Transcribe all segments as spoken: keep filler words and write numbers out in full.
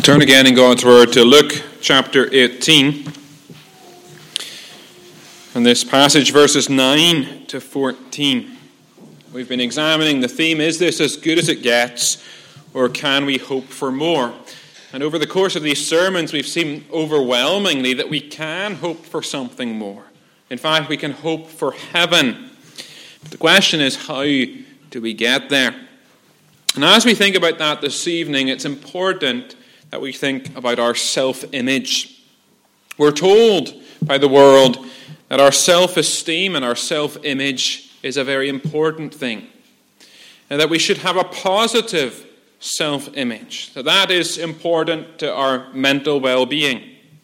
Turn again in God's Word to Luke chapter eighteen. And this passage, verses nine to fourteen. We've been examining the theme, is this as good as it gets, or can we hope for more? And over the course of these sermons, we've seen overwhelmingly that we can hope for something more. In fact, we can hope for heaven. But the question is, how do we get there? And as we think about that this evening, it's important that we think about our self-image. We're told by the world that our self-esteem and our self-image is a very important thing, and that we should have a positive self-image, that that is important to our mental well-being.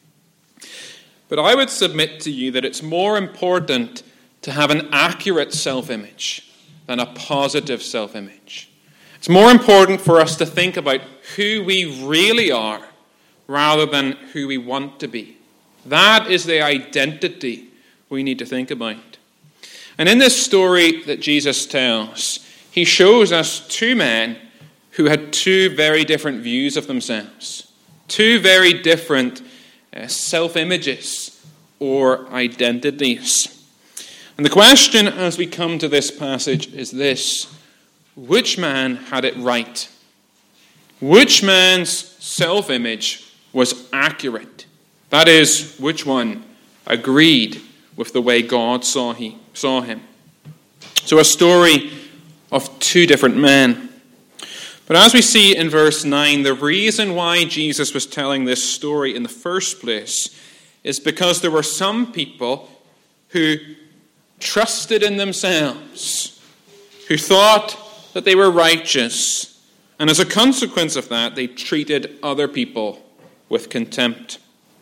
But I would submit to you that it's more important to have an accurate self-image than a positive self-image. It's more important for us to think about who we really are rather than who we want to be. That is the identity we need to think about. And in this story that Jesus tells, he shows us two men who had two very different views of themselves, two very different uh, self-images or identities. And the question as we come to this passage is this: which man had it right? Which man's self-image was accurate? That is, which one agreed with the way God saw, he, saw him? So a story of two different men. But as we see in verse nine, the reason why Jesus was telling this story in the first place is because there were some people who trusted in themselves, who thought that they were righteous, and as a consequence of that, they treated other people with contempt.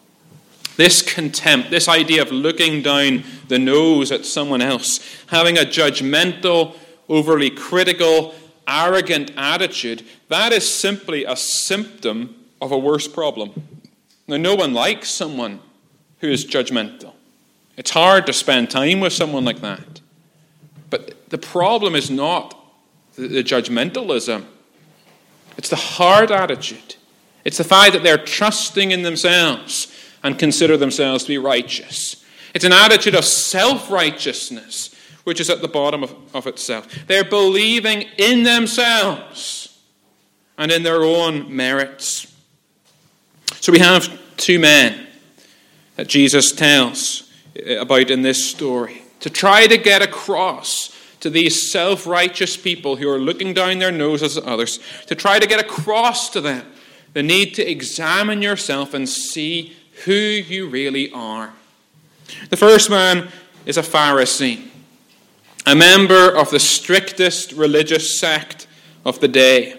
This contempt, this idea of looking down the nose at someone else, having a judgmental, overly critical, arrogant attitude, that is simply a symptom of a worse problem. Now, no one likes someone who is judgmental. It's hard to spend time with someone like that. But the problem is not the judgmentalism. It's the hard attitude. It's the fact that they're trusting in themselves and consider themselves to be righteous. It's an attitude of self-righteousness, which is at the bottom of, of itself. They're believing in themselves and in their own merits. So we have two men that Jesus tells about in this story to try to get across to these self-righteous people who are looking down their noses at others, to try to get across to them the need to examine yourself and see who you really are. The first man is a Pharisee, a member of the strictest religious sect of the day.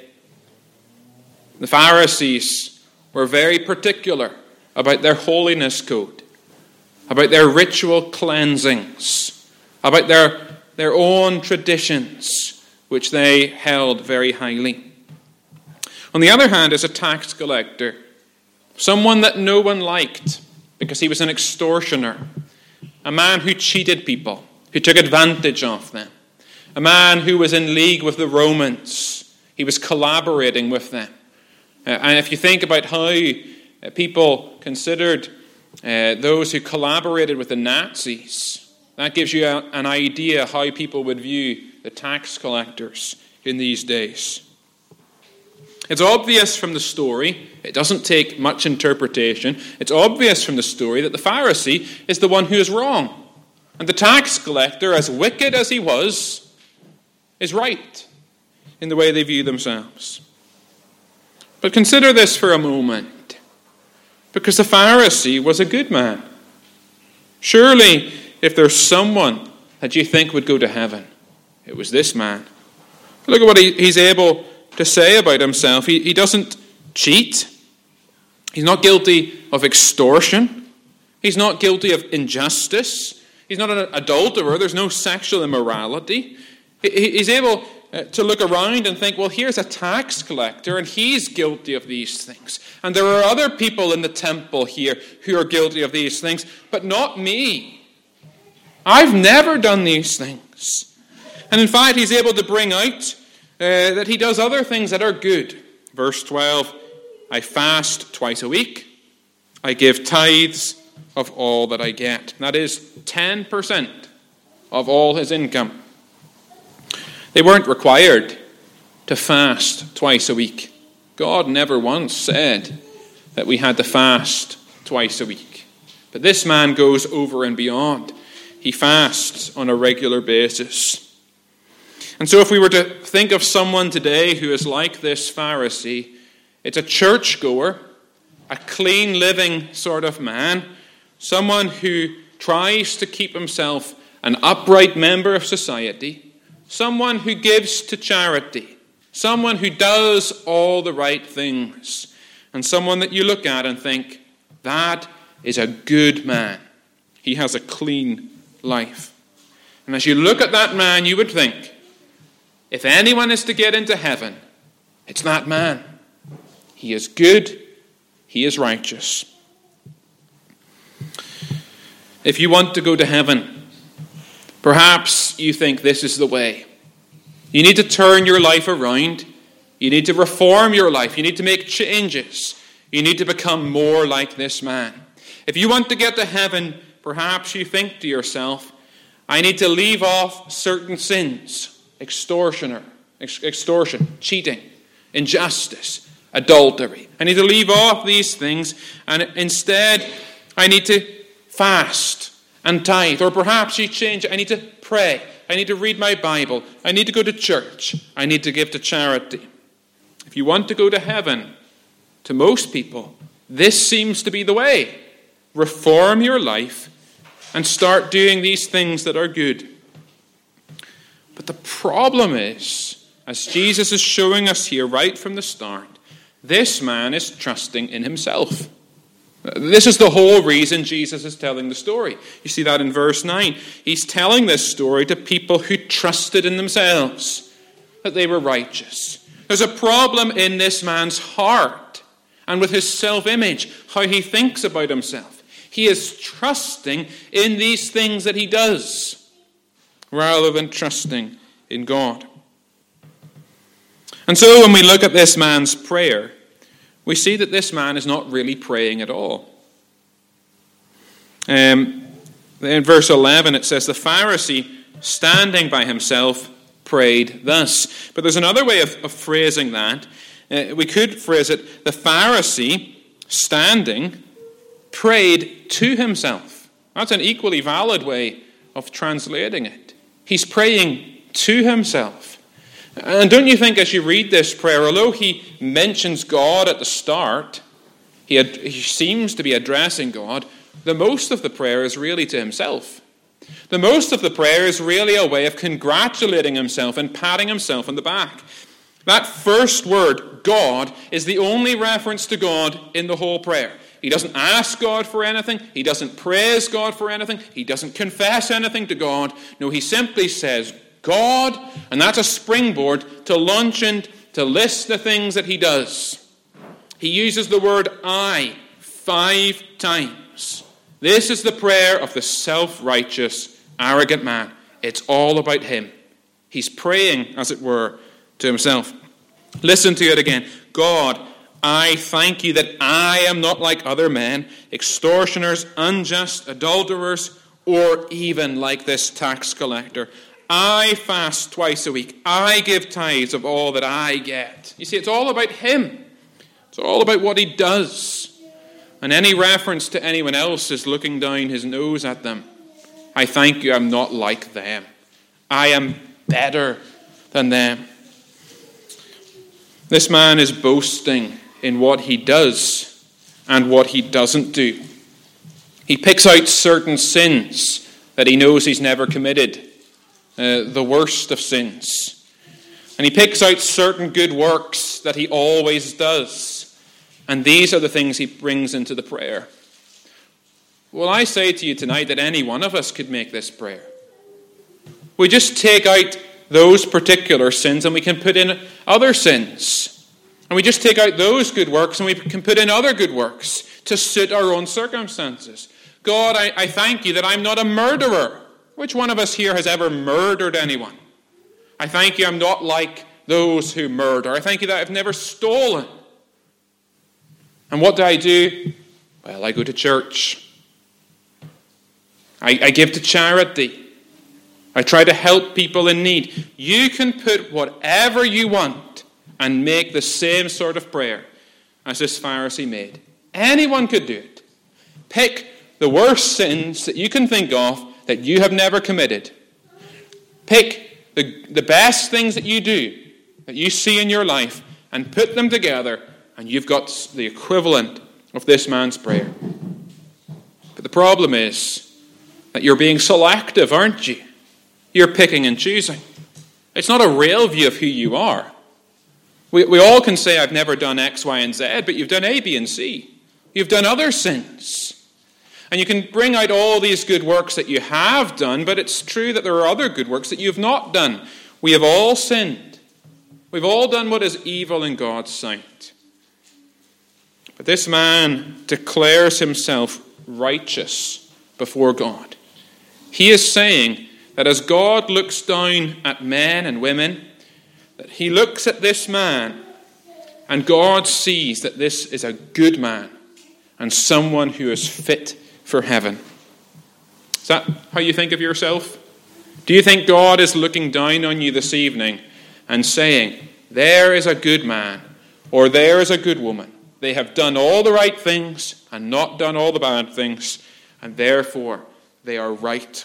The Pharisees were very particular about their holiness code, about their ritual cleansings, about their their own traditions, which they held very highly. On the other hand is a tax collector, someone that no one liked because he was an extortioner, a man who cheated people, who took advantage of them, a man who was in league with the Romans. He was collaborating with them. Uh, and if you think about how uh, people considered uh, those who collaborated with the Nazis, that gives you a, an idea how people would view the tax collectors in these days. It's obvious from the story, it doesn't take much interpretation, it's obvious from the story that the Pharisee is the one who is wrong. And the tax collector, as wicked as he was, is right in the way they view themselves. But consider this for a moment, because the Pharisee was a good man. Surely, if there's someone that you think would go to heaven, it was this man. Look at what he, he's able to say about himself. He, he doesn't cheat. He's not guilty of extortion. He's not guilty of injustice. He's not an adulterer. There's no sexual immorality. He, he's able to look around and think, well, here's a tax collector, and he's guilty of these things. And there are other people in the temple here who are guilty of these things, but not me. I've never done these things. And in fact, he's able to bring out uh, that he does other things that are good. Verse twelve, I fast twice a week. I give tithes of all that I get. That is ten percent of all his income. They weren't required to fast twice a week. God never once said that we had to fast twice a week. But this man goes over and beyond. He fasts on a regular basis. And so if we were to think of someone today who is like this Pharisee, it's a churchgoer, a clean living sort of man, someone who tries to keep himself an upright member of society, someone who gives to charity, someone who does all the right things, and someone that you look at and think, that is a good man. He has a clean life. And as you look at that man, you would think, if anyone is to get into heaven, it's that man. He is good. He is righteous. If you want to go to heaven, perhaps you think this is the way. You need to turn your life around. You need to reform your life. You need to make changes. You need to become more like this man. If you want to get to heaven, perhaps you think to yourself, I need to leave off certain sins, extortioner, ex- extortion, cheating, injustice, adultery. I need to leave off these things, and instead I need to fast and tithe. Or perhaps you change it. I need to pray. I need to read my Bible. I need to go to church. I need to give to charity. If you want to go to heaven, to most people, this seems to be the way. Reform your life and start doing these things that are good. But the problem is, as Jesus is showing us here right from the start, this man is trusting in himself. This is the whole reason Jesus is telling the story. You see that in verse nine. He's telling this story to people who trusted in themselves, that they were righteous. There's a problem in this man's heart and with his self-image, how he thinks about himself. He is trusting in these things that he does, rather than trusting in God. And so when we look at this man's prayer, we see that this man is not really praying at all. Um, in verse eleven it says, the Pharisee, standing by himself, prayed thus. But there's another way of, of phrasing that. Uh, we could phrase it, the Pharisee, standing, prayed to himself. That's an equally valid way of translating it. He's praying to himself. And don't you think as you read this prayer, although he mentions God at the start, he, had, he seems to be addressing God, the most of the prayer is really to himself. The most of the prayer is really a way of congratulating himself and patting himself on the back. That first word, God, is the only reference to God in the whole prayer. He doesn't ask God for anything. He doesn't praise God for anything. He doesn't confess anything to God. No, he simply says, God, and that's a springboard to launch and to list the things that he does. He uses the word I five times. This is the prayer of the self-righteous, arrogant man. It's all about him. He's praying, as it were, to himself. Listen to it again. God, I thank you that I am not like other men, extortioners, unjust, adulterers, or even like this tax collector. I fast twice a week. I give tithes of all that I get. You see, it's all about him. It's all about what he does. And any reference to anyone else is looking down his nose at them. I thank you I'm not like them. I am better than them. This man is boasting in what he does and what he doesn't do. He picks out certain sins that he knows he's never committed. Uh, the worst of sins. And he picks out certain good works that he always does. And these are the things he brings into the prayer. Well, I say to you tonight that any one of us could make this prayer. We just take out those particular sins and we can put in other sins. And we just take out those good works and we can put in other good works to suit our own circumstances. God, I, I thank you that I'm not a murderer. Which one of us here has ever murdered anyone? I thank you I'm not like those who murder. I thank you that I've never stolen. And what do I do? Well, I go to church. I, I give to charity. I try to help people in need. You can put whatever you want and make the same sort of prayer as this Pharisee made. Anyone could do it. Pick the worst sins that you can think of that you have never committed. Pick the, the best things that you do, that you see in your life, and put them together, and you've got the equivalent of this man's prayer. But the problem is that you're being selective, aren't you? You're picking and choosing. It's not a real view of who you are. We, we all can say, I've never done X, Y, and Z, but you've done A, B, and C. You've done other sins. And you can bring out all these good works that you have done, but it's true that there are other good works that you have not done. We have all sinned. We've all done what is evil in God's sight. But this man declares himself righteous before God. He is saying that as God looks down at men and women, that he looks at this man and God sees that this is a good man and someone who is fit for heaven. Is that how you think of yourself? Do you think God is looking down on you this evening and saying, there is a good man, or there is a good woman. They have done all the right things and not done all the bad things, and therefore they are right.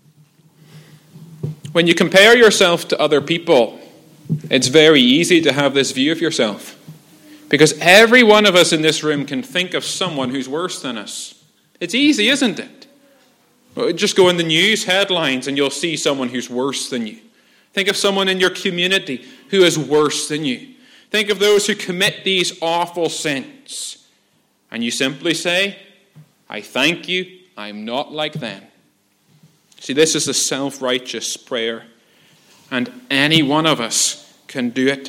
When you compare yourself to other people, it's very easy to have this view of yourself. Because every one of us in this room can think of someone who's worse than us. It's easy, isn't it? Just go in the news headlines and you'll see someone who's worse than you. Think of someone in your community who is worse than you. Think of those who commit these awful sins. And you simply say, I thank you, I'm not like them. See, this is a self-righteous prayer. And any one of us can do it.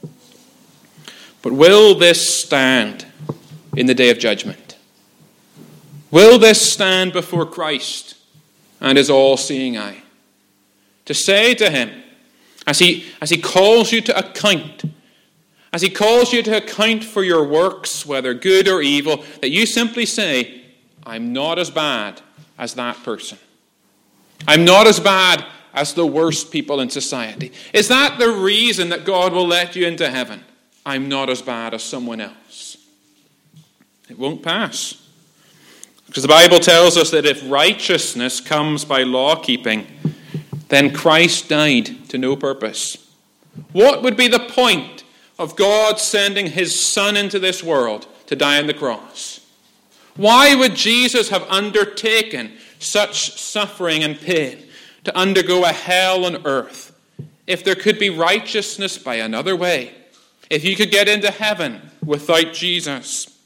But will this stand in the day of judgment? Will this stand before Christ and his all-seeing eye? To say to him, as he, as he calls you to account, as he calls you to account for your works, whether good or evil, that you simply say, I'm not as bad as that person. I'm not as bad as the worst people in society. Is that the reason that God will let you into heaven? I'm not as bad as someone else. It won't pass. Because the Bible tells us that if righteousness comes by law-keeping, then Christ died to no purpose. What would be the point of God sending his Son into this world to die on the cross? Why would Jesus have undertaken such suffering and pain to undergo a hell on earth if there could be righteousness by another way? If you could get into heaven without Jesus?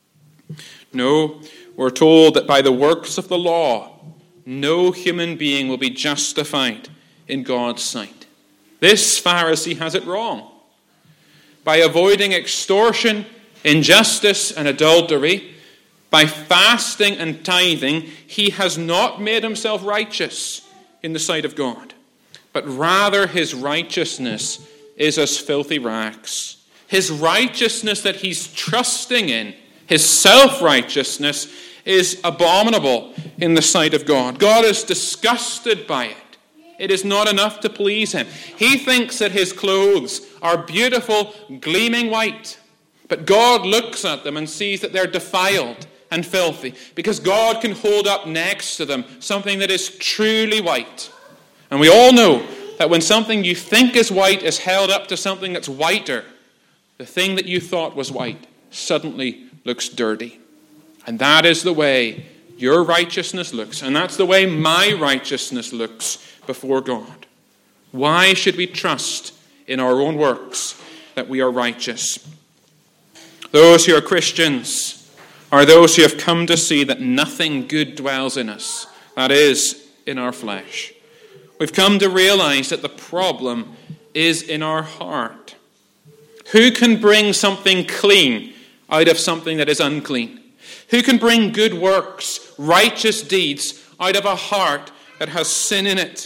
No, we're told that by the works of the law, no human being will be justified in God's sight. This Pharisee has it wrong. By avoiding extortion, injustice, and adultery, by fasting and tithing, he has not made himself righteous in the sight of God, but rather his righteousness is as filthy rags. His righteousness that he's trusting in, his self-righteousness, is abominable in the sight of God. God is disgusted by it. It is not enough to please him. He thinks that his clothes are beautiful, gleaming white, but God looks at them and sees that they're defiled and filthy, because God can hold up next to them something that is truly white. And we all know that when something you think is white is held up to something that's whiter, the thing that you thought was white suddenly looks dirty. And that is the way your righteousness looks. And that's the way my righteousness looks before God. Why should we trust in our own works that we are righteous? Those who are Christians are those who have come to see that nothing good dwells in us, that is, in our flesh. We've come to realize that the problem is in our heart. Who can bring something clean out of something that is unclean? Who can bring good works, righteous deeds, out of a heart that has sin in it?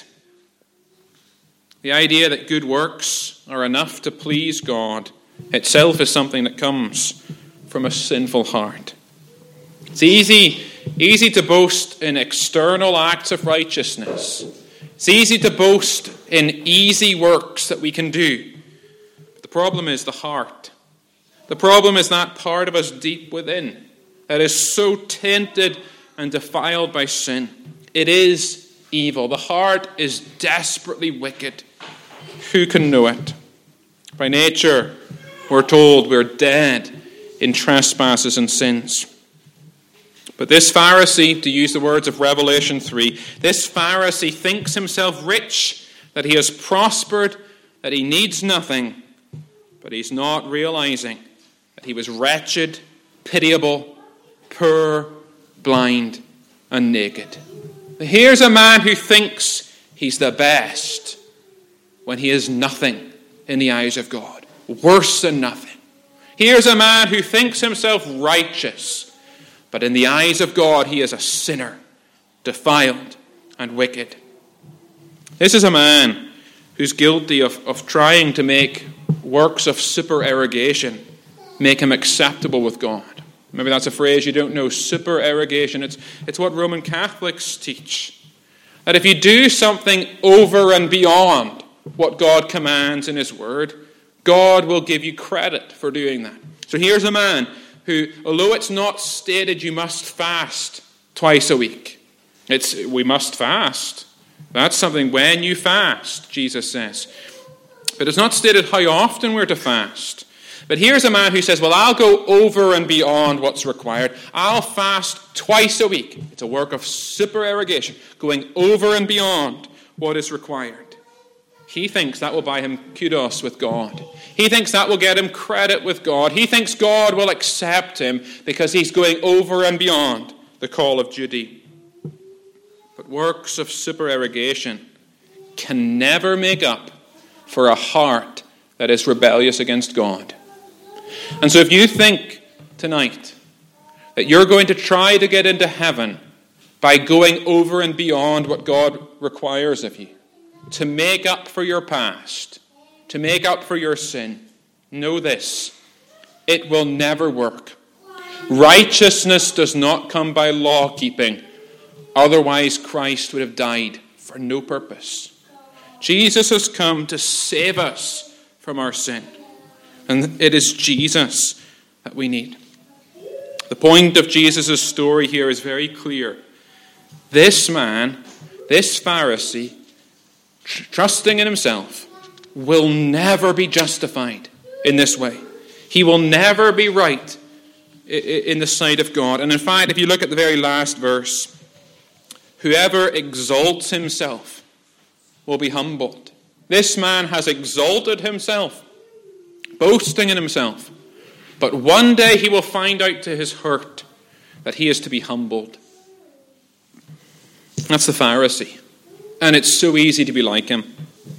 The idea that good works are enough to please God itself is something that comes from a sinful heart. It's easy, easy to boast in external acts of righteousness. It's easy to boast in easy works that we can do. But the problem is the heart. The problem is that part of us deep within that is so tainted and defiled by sin. It is evil. The heart is desperately wicked. Who can know it? By nature, we're told we're dead in trespasses and sins. But this Pharisee, to use the words of Revelation three, this Pharisee thinks himself rich, that he has prospered, that he needs nothing, but he's not realizing that he was wretched, pitiable, poor, blind, and naked. Here's a man who thinks he's the best when he is nothing in the eyes of God, worse than nothing. Here's a man who thinks himself righteous, but in the eyes of God, he is a sinner, defiled and wicked. This is a man who's guilty of, of trying to make works of supererogation make him acceptable with God. Maybe that's a phrase you don't know, supererogation. It's, it's what Roman Catholics teach. That if you do something over and beyond what God commands in his word, God will give you credit for doing that. So here's a man who, although it's not stated you must fast twice a week, it's we must fast. That's something when you fast, Jesus says. But it's not stated how often we're to fast. But here's a man who says, well, I'll go over and beyond what's required. I'll fast twice a week. It's a work of supererogation, going over and beyond what is required. He thinks that will buy him kudos with God. He thinks that will get him credit with God. He thinks God will accept him because he's going over and beyond the call of duty. But works of supererogation can never make up for a heart that is rebellious against God. And so if you think tonight that you're going to try to get into heaven by going over and beyond what God requires of you, to make up for your past, to make up for your sin, know this: it will never work. Righteousness does not come by law keeping. Otherwise, Christ would have died for no purpose. Jesus has come to save us from our sin. And it is Jesus that we need. The point of Jesus' story here is very clear. This man, this Pharisee, tr- trusting in himself, will never be justified in this way. He will never be right in the sight of God. And in fact, if you look at the very last verse, whoever exalts himself will be humbled. This man has exalted himself, boasting in himself. But one day he will find out to his hurt that he is to be humbled. That's the Pharisee. And it's so easy to be like him.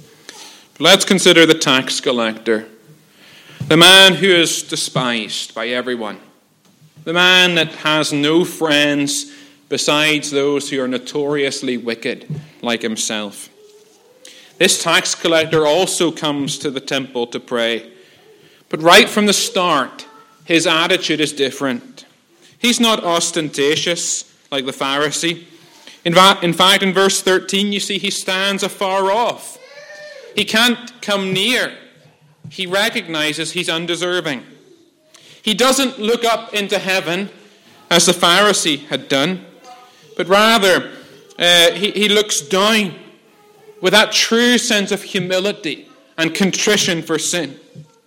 But let's consider the tax collector. The man who is despised by everyone. The man that has no friends besides those who are notoriously wicked like himself. This tax collector also comes to the temple to pray. But right from the start, his attitude is different. He's not ostentatious like the Pharisee. In fact, in verse thirteen, you see he stands afar off. He can't come near. He recognizes he's undeserving. He doesn't look up into heaven as the Pharisee had done, but rather uh, he, he looks down with that true sense of humility and contrition for sin.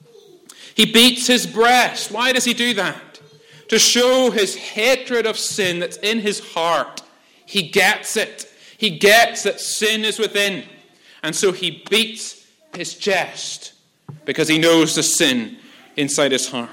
He beats his breast. Why does he do that? To show his hatred of sin that's in his heart. He gets it. He gets that sin is within. And so he beats his chest because he knows the sin inside his heart.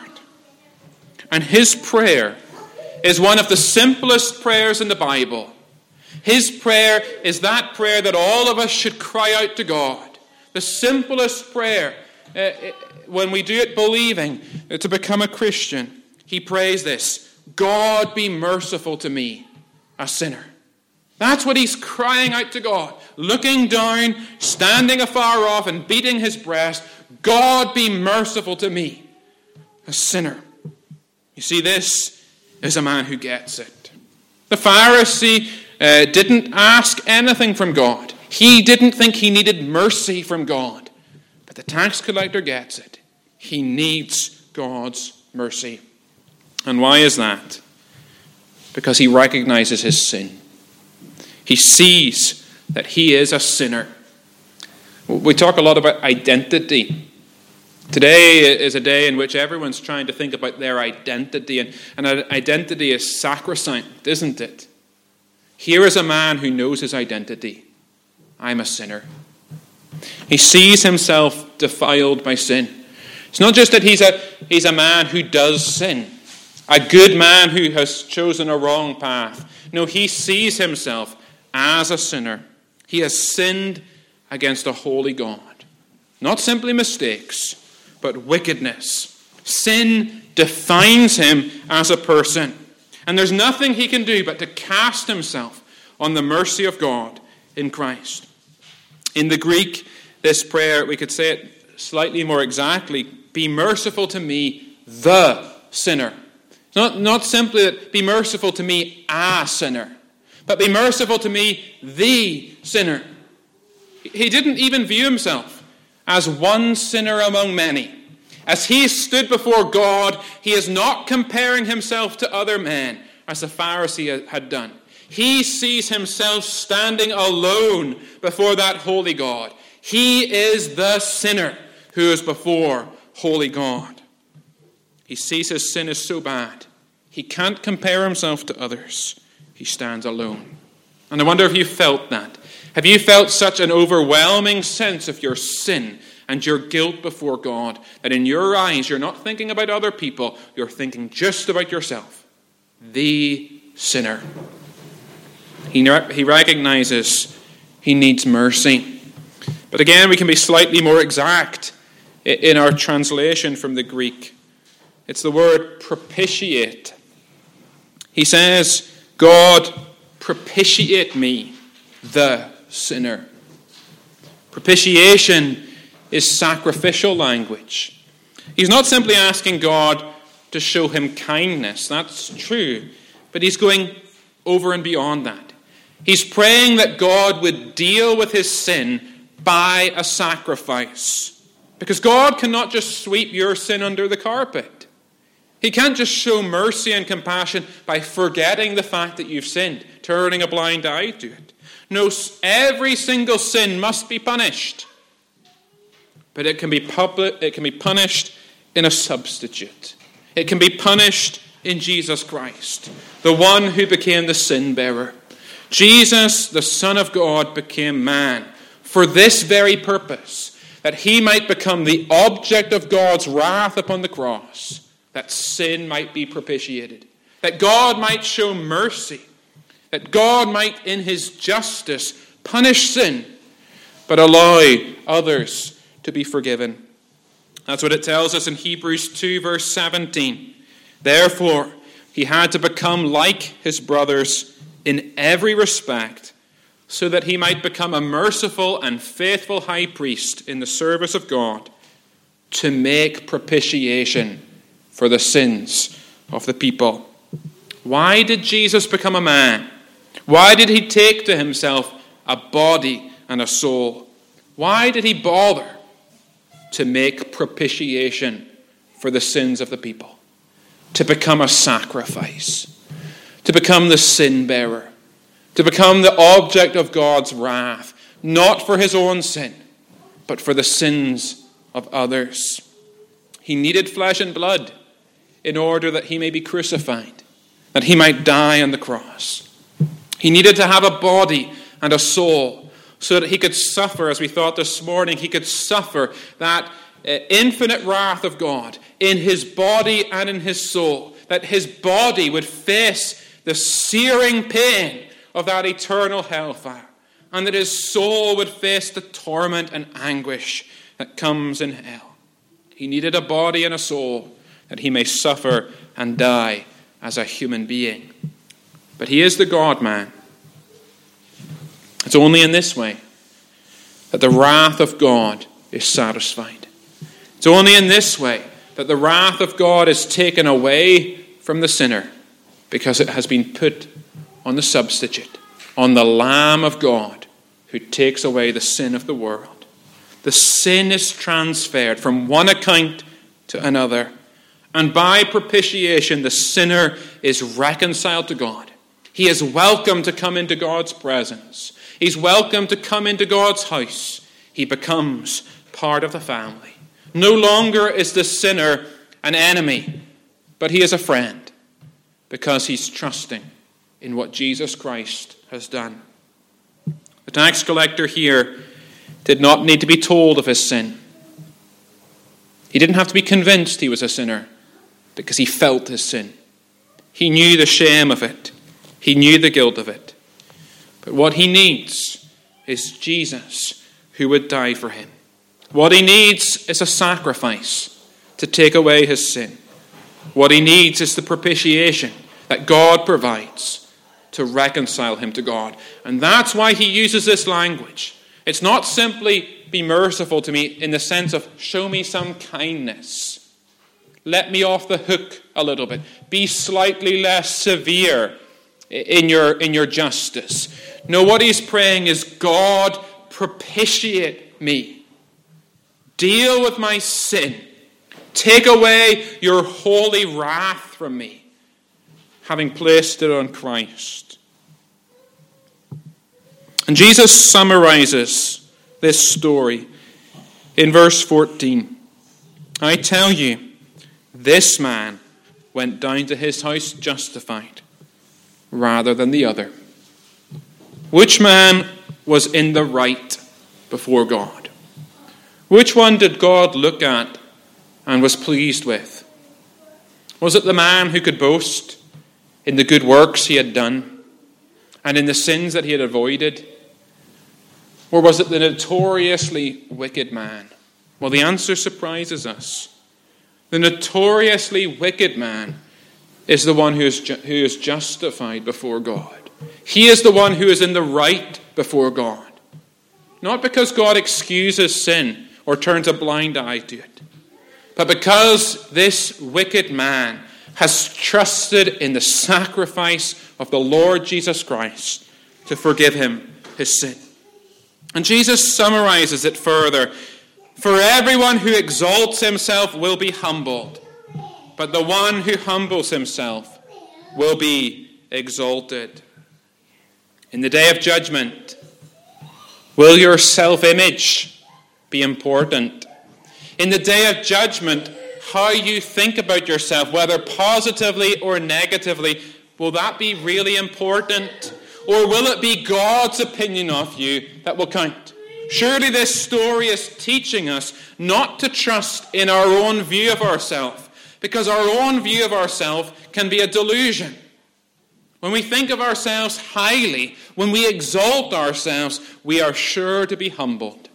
And his prayer is one of the simplest prayers in the Bible. His prayer is that prayer that all of us should cry out to God. The simplest prayer. Uh, when we do it believing to become a Christian, he prays this: God, be merciful to me, a sinner. That's what he's crying out to God. Looking down, standing afar off and beating his breast. God, be merciful to me, a sinner. You see, this is a man who gets it. The Pharisee uh, didn't ask anything from God. He didn't think he needed mercy from God. But the tax collector gets it. He needs God's mercy. And why is that? Because he recognizes his sin. He sees that he is a sinner. We talk a lot about identity. Today is a day in which everyone's trying to think about their identity, and, and identity is sacrosanct, isn't it? Here is a man who knows his identity. I'm a sinner. He sees himself defiled by sin. It's not just that he's a, he's a man who does sin, a good man who has chosen a wrong path. No, he sees himself as a sinner. He has sinned against a holy God. Not simply mistakes, but wickedness. Sin defines him as a person. And there's nothing he can do but to cast himself on the mercy of God in Christ. In the Greek, this prayer, we could say it slightly more exactly, be merciful to me, the sinner. Not, not simply that be merciful to me, a sinner, but be merciful to me, the sinner. He didn't even view himself as one sinner among many. As he stood before God, he is not comparing himself to other men, as the Pharisee had done. He sees himself standing alone before that holy God. He is the sinner who is before holy God. He sees his sin is so bad, he can't compare himself to others. He stands alone. And I wonder if you felt that. Have you felt such an overwhelming sense of your sin and your guilt before God that in your eyes you're not thinking about other people, you're thinking just about yourself? The sinner. He, he recognizes he needs mercy. But again, we can be slightly more exact in our translation from the Greek. It's the word propitiate. He says, God, propitiate me, the sinner. Propitiation is sacrificial language. He's not simply asking God to show him kindness. That's true. But he's going over and beyond that. He's praying that God would deal with his sin by a sacrifice. Because God cannot just sweep your sin under the carpet. He can't just show mercy and compassion by forgetting the fact that you've sinned, turning a blind eye to it. No, every single sin must be punished. But it can be public, it can be punished in a substitute. It can be punished in Jesus Christ, the one who became the sin bearer. Jesus, the Son of God, became man for this very purpose, that he might become the object of God's wrath upon the cross, that sin might be propitiated, that God might show mercy, that God might, in his justice, punish sin, but allow others to be forgiven. That's what it tells us in Hebrews two, verse seventeen. Therefore, he had to become like his brothers in every respect, so that he might become a merciful and faithful high priest in the service of God, to make propitiation for the sins of the people. Why did Jesus become a man? Why did he take to himself a body and a soul? Why did he bother to make propitiation for the sins of the people? To become a sacrifice. To become the sin bearer. To become the object of God's wrath. Not for his own sin, but for the sins of others. He needed flesh and blood in order that he may be crucified, that he might die on the cross. He needed to have a body and a soul so that he could suffer, as we thought this morning, he could suffer that uh, infinite wrath of God in his body and in his soul, that his body would face the searing pain of that eternal hellfire, and that his soul would face the torment and anguish that comes in hell. He needed a body and a soul that he may suffer and die as a human being. But he is the God-man. It's only in this way that the wrath of God is satisfied. It's only in this way that the wrath of God is taken away from the sinner because it has been put on the substitute, on the Lamb of God who takes away the sin of the world. The sin is transferred from one account to another, and by propitiation the sinner is reconciled to God. He is welcome to come into God's presence. He's welcome to come into God's house. He becomes part of the family. No longer is the sinner an enemy, but he is a friend because he's trusting in what Jesus Christ has done. The tax collector here did not need to be told of his sin. He didn't have to be convinced he was a sinner because he felt his sin. He knew the shame of it. He knew the guilt of it. But what he needs is Jesus who would die for him. What he needs is a sacrifice to take away his sin. What he needs is the propitiation that God provides to reconcile him to God. And that's why he uses this language. It's not simply be merciful to me in the sense of show me some kindness. Let me off the hook a little bit. Be slightly less severe in your, in your justice. No, what he's praying is, God, propitiate me. Deal with my sin. Take away your holy wrath from me, having placed it on Christ. And Jesus summarizes this story in verse fourteen. I tell you, this man went down to his house justified rather than the other. Which man was in the right before God? Which one did God look at and was pleased with? Was it the man who could boast in the good works he had done and in the sins that he had avoided? Or was it the notoriously wicked man? Well, the answer surprises us. The notoriously wicked man is the one who is, ju- who is justified before God. He is the one who is in the right before God. Not because God excuses sin or turns a blind eye to it, but because this wicked man has trusted in the sacrifice of the Lord Jesus Christ to forgive him his sin. And Jesus summarizes it further. For everyone who exalts himself will be humbled, but the one who humbles himself will be exalted. In the day of judgment, will your self-image be important? In the day of judgment, how you think about yourself, whether positively or negatively, will that be really important? Or will it be God's opinion of you that will count? Surely this story is teaching us not to trust in our own view of ourselves, because our own view of ourselves can be a delusion. When we think of ourselves highly, when we exalt ourselves, we are sure to be humbled.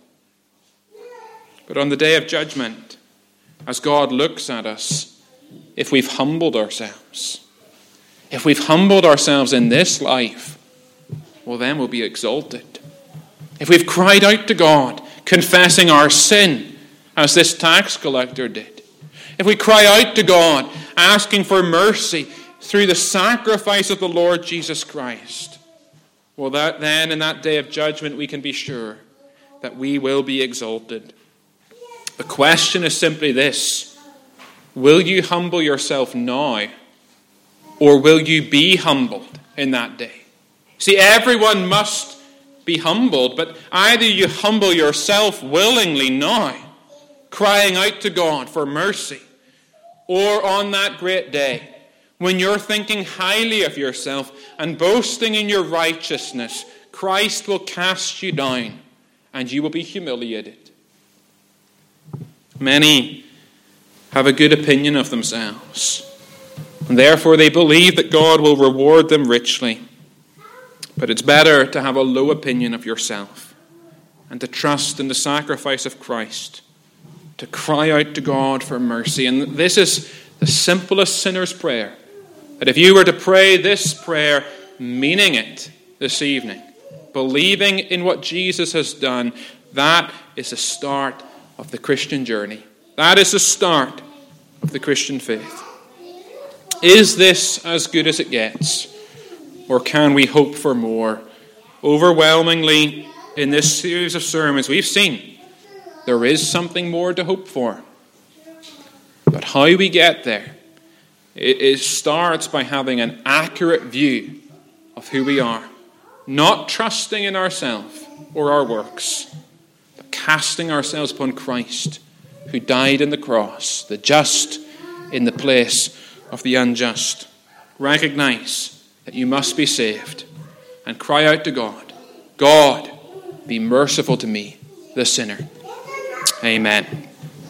But on the day of judgment, as God looks at us, if we've humbled ourselves, if we've humbled ourselves in this life, well, then we'll be exalted. If we've cried out to God, confessing our sin, as this tax collector did, if we cry out to God, asking for mercy through the sacrifice of the Lord Jesus Christ, well, that then in that day of judgment, we can be sure that we will be exalted. The question is simply this: will you humble yourself now, or will you be humbled in that day? See, everyone must be humbled, but either you humble yourself willingly now, crying out to God for mercy, or on that great day, when you're thinking highly of yourself and boasting in your righteousness, Christ will cast you down and you will be humiliated. Many have a good opinion of themselves, and therefore they believe that God will reward them richly. But it's better to have a low opinion of yourself and to trust in the sacrifice of Christ, to cry out to God for mercy. And this is the simplest sinner's prayer. That if you were to pray this prayer, meaning it this evening, believing in what Jesus has done, that is the start of the Christian journey. That is the start of the Christian faith. Is this as good as it gets? Or can we hope for more? Overwhelmingly, in this series of sermons, we've seen there is something more to hope for. But how we get there, it, it starts by having an accurate view of who we are. Not trusting in ourselves or our works, but casting ourselves upon Christ, who died on the cross, the just in the place of the unjust. Recognize that you must be saved and cry out to God, God, be merciful to me, the sinner. Amen.